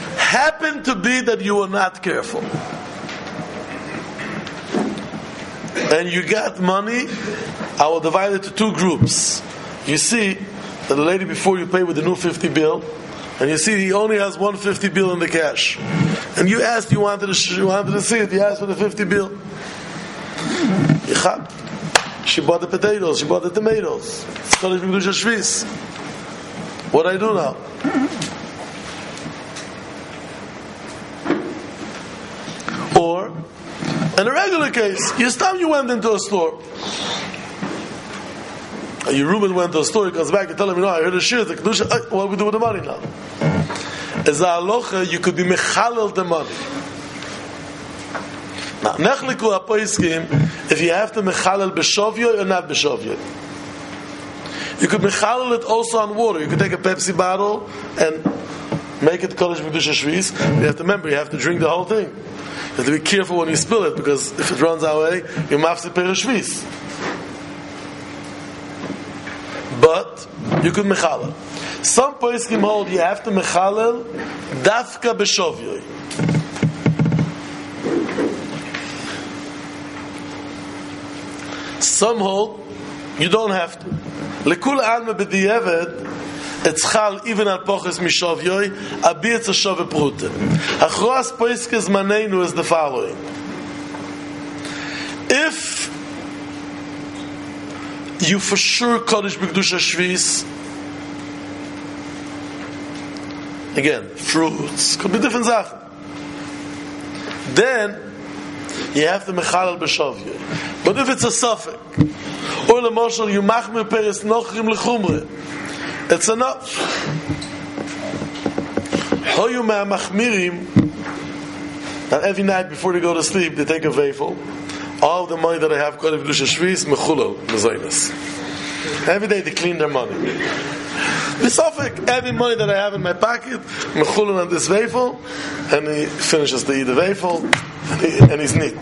Happened to be that you were not careful. and you got money, I will divide it to two groups. You see that the lady before you pay with the new fifty bill, and you see he only has one fifty bill in the cash. And you asked, you wanted to, you wanted to see it, you asked for the fifty bill. She bought the potatoes, she bought the tomatoes. What do I do now? Or, in a regular case, this time you went into a store. Your roommate went to a store, he comes back and tell him, you know, I heard a shir, the kedusha, uh, what do we do with the money now? As a halacha, you could be mechalel the money. Now, nechliku hapoiskim, if you have to mechalel b'shovyo or not b'shovyo. You could mechalel it also on water. You could take a Pepsi bottle and make it kodesh b'kedusha shvis. You have to remember, you have to drink the whole thing. You have to be careful when you spill it, because if it runs away, you mafsid perish shvis. But you could mechalel. Some poskim hold you have to mechalel dafka b'shovyoy. Some hold you don't have to. Lekul alma b'diavad it's chal even al poches mishovyoy abi it's a shove pruten. Achros poskes manenu is the following: if you for sure kodesh b'kedusha shvis, again, fruits, could be different zachen, then you have to mechalel b'shovyoy. But if it's a suffix, or the moshel you machmir peres nochrim lechumre, it's enough. Hoyu ma'machmirim, that every night before they go to sleep they take a veifel. All the money that I have kodesh b'kedusha shvis mechulel mezainis. Every day they clean their money. The suffix, every money that I have in my pocket, mechulel on this veifel, and he finishes to eat the veifel, and, he, and he's neat.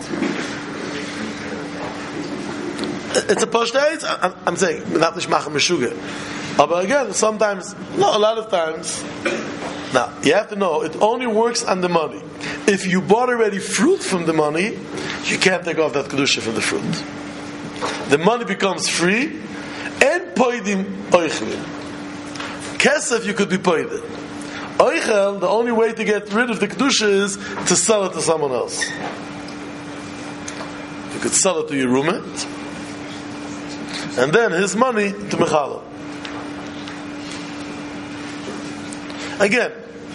It's a poshtayz. I'm saying not nishmach meshuga, but again, sometimes, no, a lot of times. Now you have to know it only works on the money. If you bought already fruit from the money, you can't take off that kedusha from the fruit. The money becomes free, and poidim oichlim. Kesef you could be poided. Oichel, the only way to get rid of the kedusha is to sell it to someone else. You could sell it to your roommate, and then his money to mechalel. Again,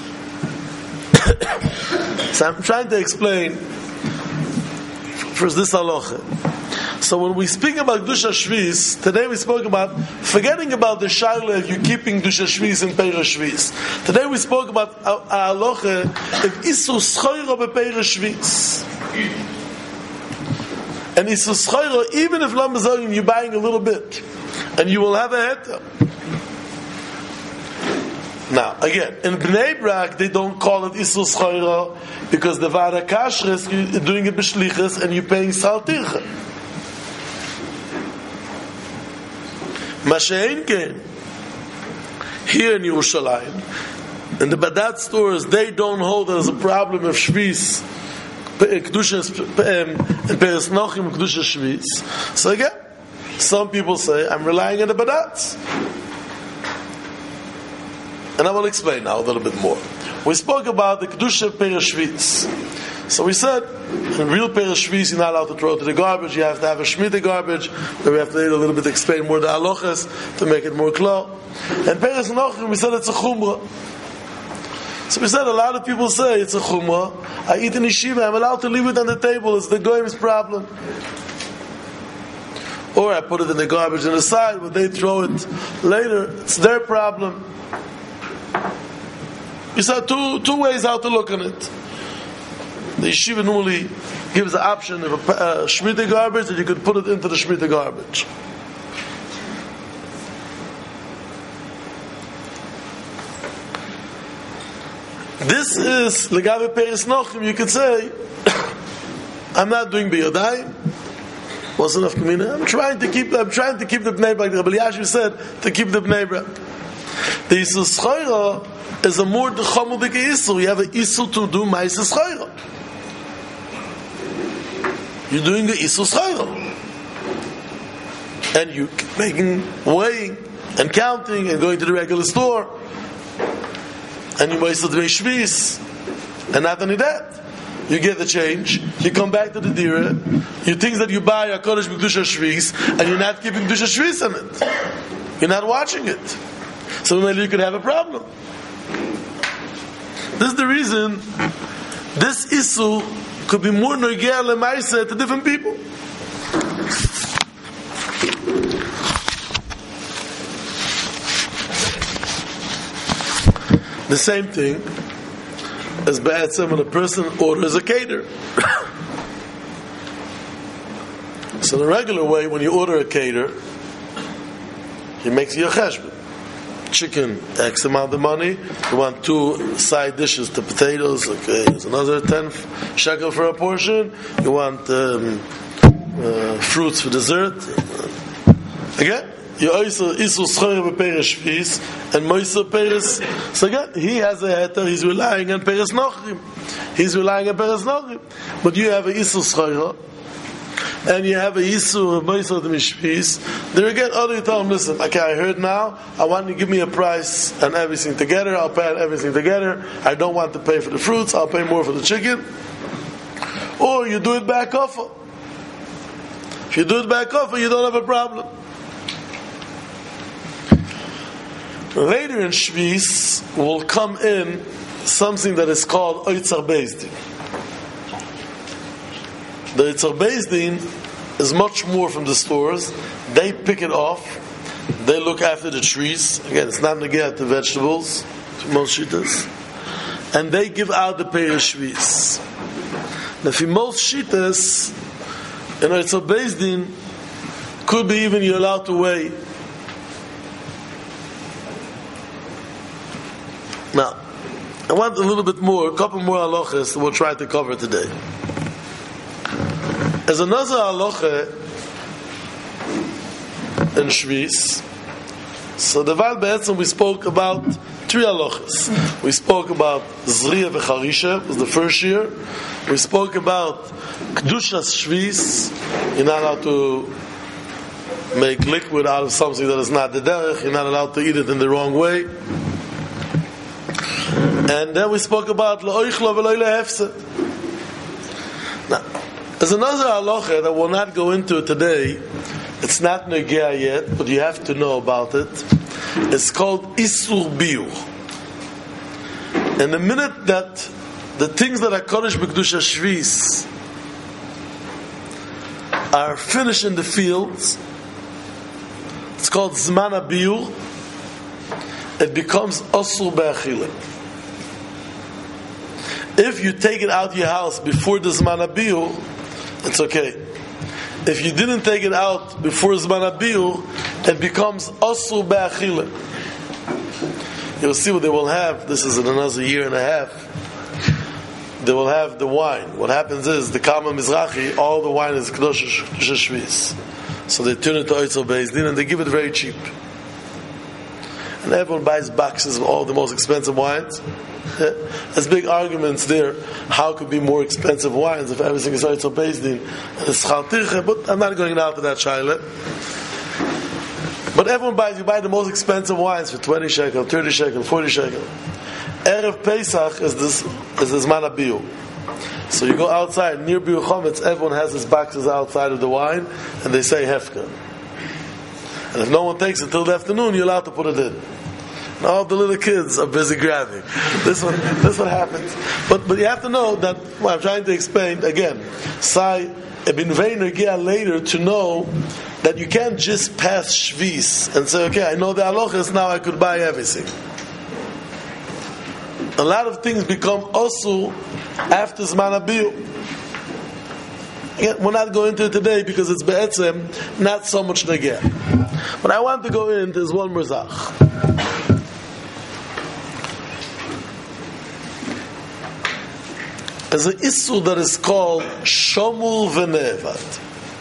so I'm trying to explain first this halacha. So when we speak about Kedusha Shvis, today we spoke about forgetting about the shaila if you're keeping Kedusha Shvis and Peira Shvis. Today we spoke about a halacha if Isur Schoiro be Peira Shvis. And Isur Schoiro, even if Lam Bezogin you're buying a little bit, and you will have a heter. Now, again, in Bnei Brak, they don't call it Isur Schoiro because the Vara Kashrus, you're doing it b'shlichus and you're paying Sal Tircha. Mashein came here in Yerushalayim, in the Badat stores, they don't hold it as a problem of Shvis, Kedusha, Peres Nochim, Kedusha Shvis. So again, some people say, I'm relying on the Badats. And I will explain now a little bit more. We spoke about the Kedusha Peres Shvis. So we said, in real Peres Shvis, you're not allowed to throw it to the garbage. You have to have a Shemitah garbage. Then we have to a little bit explain more the halachas to make it more clear. And Peres Nochim, we said it's a chumrah. So we said a lot of people say it's a chumrah. I eat in yeshiva, I'm allowed to leave it on the table. It's the goyim's problem. Or I put it in the garbage on the side, but they throw it later. It's their problem. We said two two ways how to look on it. The yeshiva normally gives the option of a uh, Shemitah garbage that you could put it into the Shemitah garbage. This is Legabe Peres Nochim. You could say, I'm not doing biyadayim. What's enough kamina? I'm trying to keep. I'm trying to keep the Bnei Brak. Rabbi Elyashiv said to keep the Bnei Brak. The Isur Schoiro is a more chomudike Isur. You have an Isur to do Ma'aser Schoiro. you're doing the Isus Chayro. And you're making, weighing, and counting, and going to the regular store. And you might the Shvis. And not only that, you get the change, you come back to the Dira, you things that you buy are Kodesh B'Kedusha Shvis, and you're not keeping Kedusha Shvis in it. You're not watching it. So maybe you could have a problem. This is the reason this issue could be more Noigea Lemaisa to different people. The same thing as Ba'atzim when a person orders a cater. So the regular way, when you order a cater, he makes you a cheshbon. Chicken, X amount of money. You want two side dishes to potatoes. Okay, it's another ten shekel for a portion. You want um, uh, fruits for dessert. Again, you also isu schore beperes shvis and moise peres. So again, he has a heter. He's relying on peres nochrim. He's relying on peres nochrim. But you have a isu schore. And you have a Yisur of Moisot Mishpis. There again, other you tell him, listen, okay, I heard now, I want you to give me a price and everything together, I'll pay everything together, I don't want to pay for the fruits, I'll pay more for the chicken. Or you do it back off. If you do it back off, you don't have a problem. Later in Shvis will come in something that is called Oitzar Beis Din. The Yitzhak Beis Din is much more from the stores. They pick it off. They look after the trees. Again, it's not neged to vegetables, most shitas. And they give out the Peres Shvis. Now, for most shitas, in Yitzhak Beis Din, could be even you're allowed to weigh. Now, I want a little bit more, a couple more halachas that we'll try to cover today. As another halacha in Shvis, so the Val Be'etzim we spoke about three halachas. We spoke about Zriya v'Charisha, was the first year. We spoke about Kedushas Shvis, you're not allowed to make liquid out of something that is not the derech, you're not allowed to eat it in the wrong way. And then we spoke about L'oichlo v'lo lehefsed. Now, there's another halacha that we'll not go into today. It's not negea yet, but you have to know about it. It's called Isur Biur. And the minute that the things that are Kodesh B'Kedusha Shvis are finished in the fields, it's called Zman HaBiur, it becomes Asur Be'achila. If you take it out of your house before the Zman HaBiur, it's okay. If you didn't take it out before Zman HaBiur, it becomes Asur Be'achila. You'll see what they will have. This is in another year and a half. They will have the wine. What happens is, the Kama Mizrachi, all the wine is Kedushas Shvis. So they turn it to Oitzar Beis Din and they give it very cheap. And everyone buys boxes of all the most expensive wines. Yeah. There's big arguments there. How could be more expensive wines if everything is Oitzar Beis Din and it's Chal Tirche? But I'm not going out to that shaila. But everyone buys. You buy the most expensive wines for twenty shekel, thirty shekel, forty shekel. Erev Pesach is this is this Zman HaBiur. So you go outside near Biur Chometz. Everyone has his boxes outside of the wine, and they say Hefka. And if no one takes it till the afternoon, you're allowed to put it in. And all the little kids are busy grabbing. This one, this what happens. But but you have to know that what I'm trying to explain again. Sai Ibn Veiner Gia later to know that you can't just pass Shvis and say, okay, I know the halachas, now I could buy everything. A lot of things become Asur after Zman HaBiur. Again, we're not going into it today because it's Be'etzem, not so much Negeh. But I want to go into is one Merzach. There's an Isur that is called Shomul V'Nevad.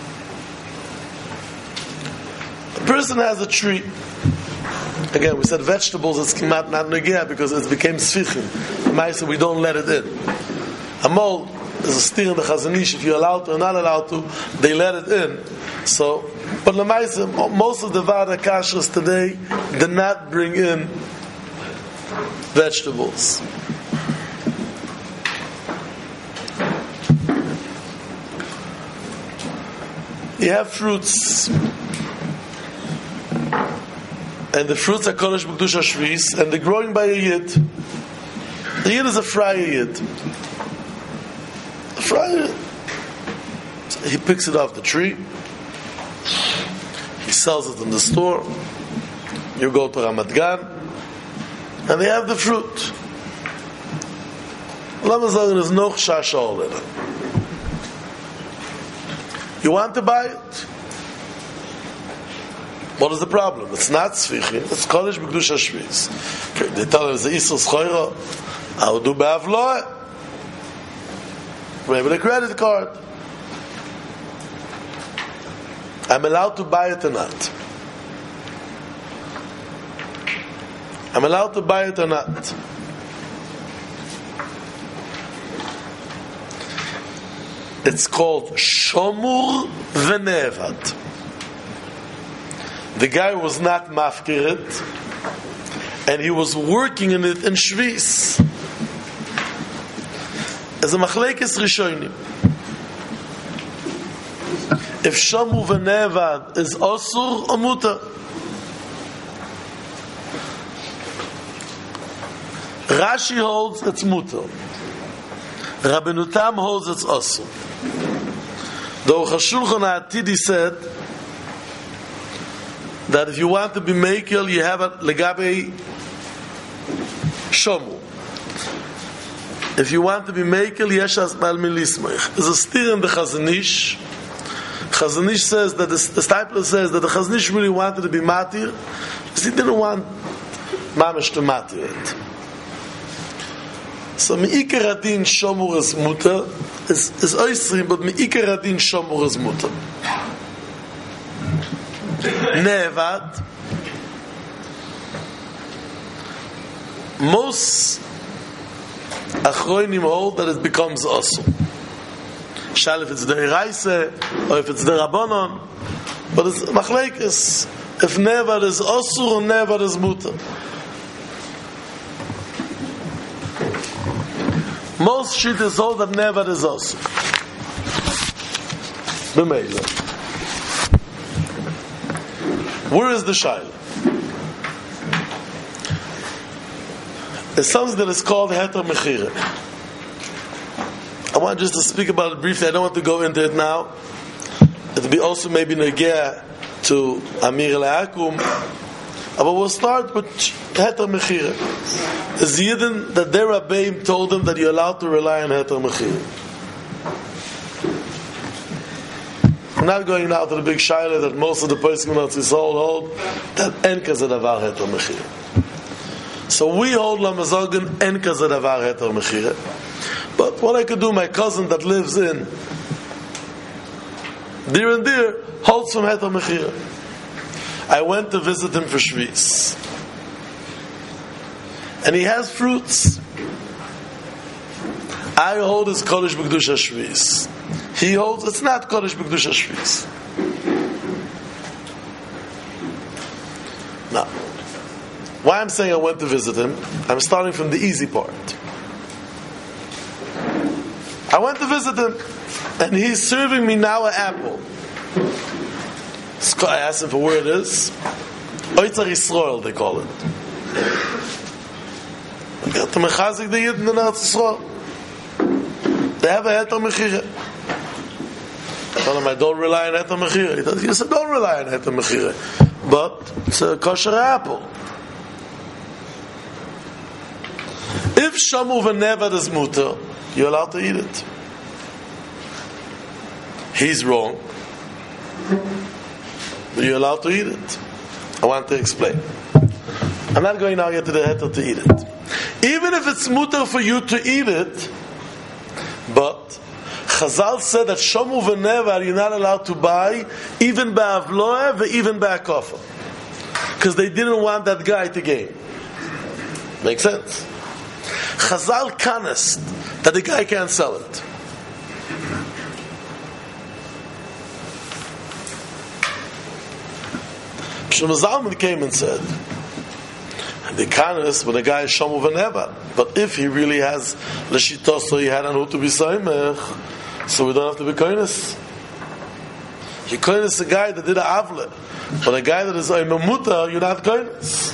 A person has a tree. Again, we said vegetables, it's not, not Negeh because it became Sfichim. Maisa, we don't let it in. Amol, there's a steer in the Chazon Ish, if you're allowed to or not allowed to, they let it in. So, but Lamaisa, most of the Vada Kashrus today did not bring in vegetables. You have fruits, and the fruits are Kodesh B'Kedusha Shvis, and they're growing by a Yid. The Yid is a Friar Yid. A Friar Yid. So he picks it off the tree, he sells it in the store, you go to Ramat Gan, and they have the fruit. Lama sagen, there's no Chashah in it. You want to buy it? What is the problem? It's not Tzvichim, it's Kodesh B'Kedusha Shvis. Okay, they tell us the Isur Schoira, I will do Be'avloah. Maybe the credit card. I'm allowed to buy it or not. I'm allowed to buy it or not. It's called Shomur V'Nevad. The guy was not mafkirit, and he was working in it in Shvis. As a machlekes rishonim. If Shomur V'Nevad is Osur or Mutar. Rashi holds it's Mutar. Rabbeinu Tam holds it's Osur. The Aruch HaShulchan HaAtidi said that if you want to be Mekel, you have a Legabe Shomu. If you want to be Mekel, Yeshas Bal Milismech. There's a steer in the Chazon Ish. Chazon Ish says that the, the Stipler says that the Chazon Ish really wanted to be Matir, because he didn't want Mamish to Matir it. So Me'ikar Adin Shomur is Mutter, is is Oisrim, but Me'ikar Adin Shomur is Mutter. Nevad, most Achroinim hold that it becomes Osur. Shall if it's the Eraise, or if it's the Rabbanon, but it's Machlekes. If Nevad is Osur or Nevad is Mutter. Most shit is all that never is us. B'meila. Where is the shaila? There's something that is called heter mechira. I want just to speak about it briefly. I don't want to go into it now. It'll be also maybe negea to Amir Le'akum. But we'll start with heter mechira. The Yidden that their Rabbeim told them that you're allowed to rely on heter mechira. I'm not going now to the big shaila that most of the Poskim of Tzisol hold that en kazadavar heter mechira. So we hold Lamazogan en kazadavar heter mechira. But what I could do, my cousin that lives in dear and dear holds from heter mechira. I went to visit him for Shvis. And he has fruits. I hold his Kodesh B'Kedusha Shvis. He holds it's not Kodesh B'Kedusha Shvis. Now, why I'm saying I went to visit him, I'm starting from the easy part. I went to visit him, and he's serving me now an apple. I asked him for where it is. Oitzar Yisrael, they call it. They have a heter mechira. I told him I don't rely on heter mechira. He said, yes, I don't rely on heter mechira. But it's a kosher apple. If shamu v'nevad is muter, you're allowed to eat it. He's wrong. But you're allowed to eat it. I want to explain. I'm not going now yet to the heter to eat it. Even if it's mutter for you to eat it, but Chazal said that Shomu v'nevar you're not allowed to buy, even ba'avloah, even ba'akofa, because they didn't want that guy to gain. Makes sense? Chazal canest that the guy can't sell it. Shlomo Zalman came and said, the kindness when a guy is Shamu V'Nevad, but if he really has L'Shita, so he had an to be Saimech, so we don't have to be kindness. You kindness a guy that did a Avle, but a guy that is a Memuta, you're not kindness.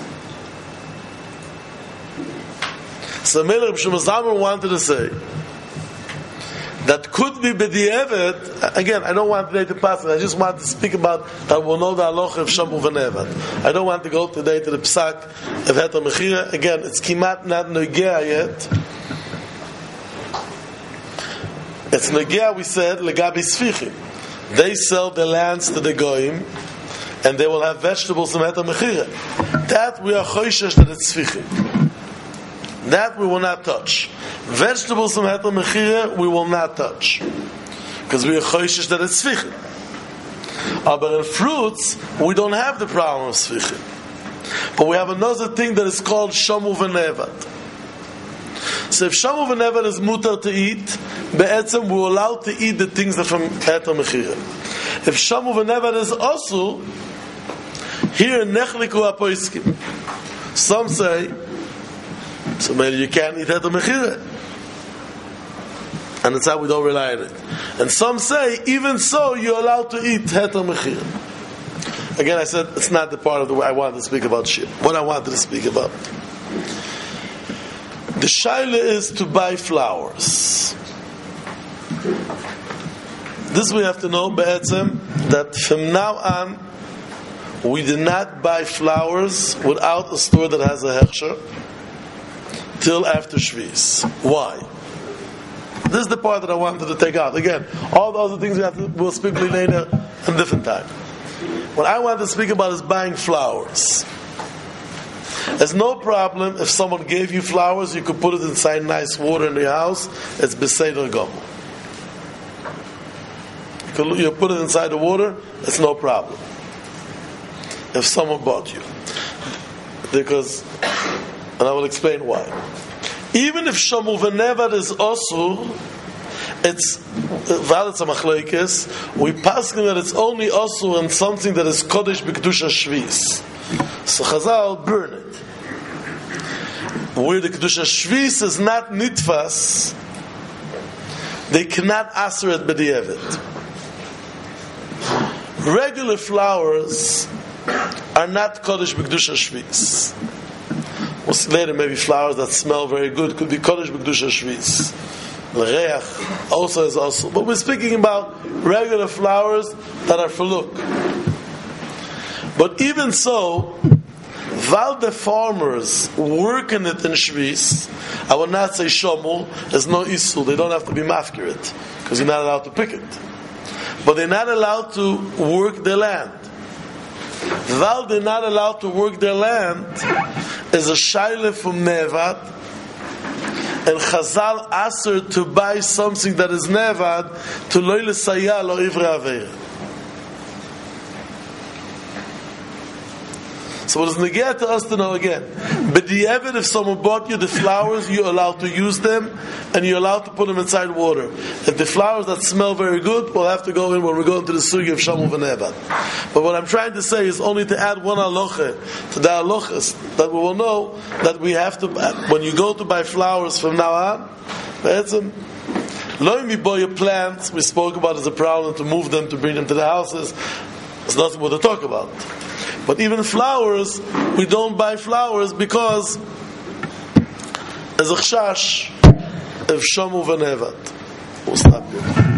So Melech Shlomo Zalman wanted to say that could be B'di'evet. Again, I don't want today to pass it. I just want to speak about that we'll know the halacha of Shamu V'Nevad. I don't want to go today to the psak of Heter Mechira. Again, it's kimat not negea yet. It's negea, we said, legabi sfichim. They sell the lands to the goyim, and they will have vegetables from Heter Mechira. That we are choishesh that it's sfichim. That we will not touch. Vegetables from Heter Mechira we will not touch, because we are choishesh that it's sfichim. Uh, but in fruits we don't have the problem of sfichim. But we have another thing that is called Shamu V'Nevad. So if Shamu V'Nevad is mutar to eat, be'etzem we're allowed to eat the things that from Heter Mechira. If Shamu V'Nevad is also, here nechliku apoiskim. Some say, so maybe you can't eat Heter Mechira. And that's how we don't rely on it. And some say, even so, you're allowed to eat Heter Mechira. Again, I said it's not the part of the way I wanted to speak about shit. What I wanted to speak about. The shaila is to buy flowers. This we have to know, be'etzem, that from now on, we do not buy flowers without a store that has a hechsher till after Shvis. Why? This is the part that I wanted to take out. Again, all the other things we have to, we'll speak later at a different time. What I want to speak about is buying flowers. There's no problem if someone gave you flowers, you could put it inside nice water in your house. It's Beseder Gomel. You could you put it inside the water, it's no problem. If someone bought you. Because, and I will explain why. Even if Shamu V'Nevad is also, it's valid samachleikis. We pass that it's only also in something that is kodesh b'kedusha shvis. So Chazal burn it. Where the kedusha shvis is not nitfas, they cannot aser it b'di'evet. Regular flowers are not kodesh b'kedusha shvis. We'll see later, maybe flowers that smell very good could be kodesh b'kedusha shvis. L'reach also is also. But we're speaking about regular flowers that are for look. But even so, while the farmers work in it in shvis, I will not say shomu, there's no isul, they don't have to be mafkirit, because you're not allowed to pick it. But they're not allowed to work their land. While they're not allowed to work their land, is a shaila from Nevad, and Chazal aser to buy something that is Nevad to lo l'sayah lo ivre aveira. So what is negea to us to know again? But the evidence, if someone bought you the flowers, you're allowed to use them, and you're allowed to put them inside water. If the flowers that smell very good, we'll have to go in when we go into the sugi of Shamu V'Nevad. But what I'm trying to say is only to add one halacha to the halachas that we will know that we have to, when you go to buy flowers from now on, that's them. Lo mi boy plants, we spoke about as a problem to move them, to bring them to the houses. There's nothing more to talk about. But even flowers, we don't buy flowers because there's a chashash of Shamu V'Nevad. We'll stop here.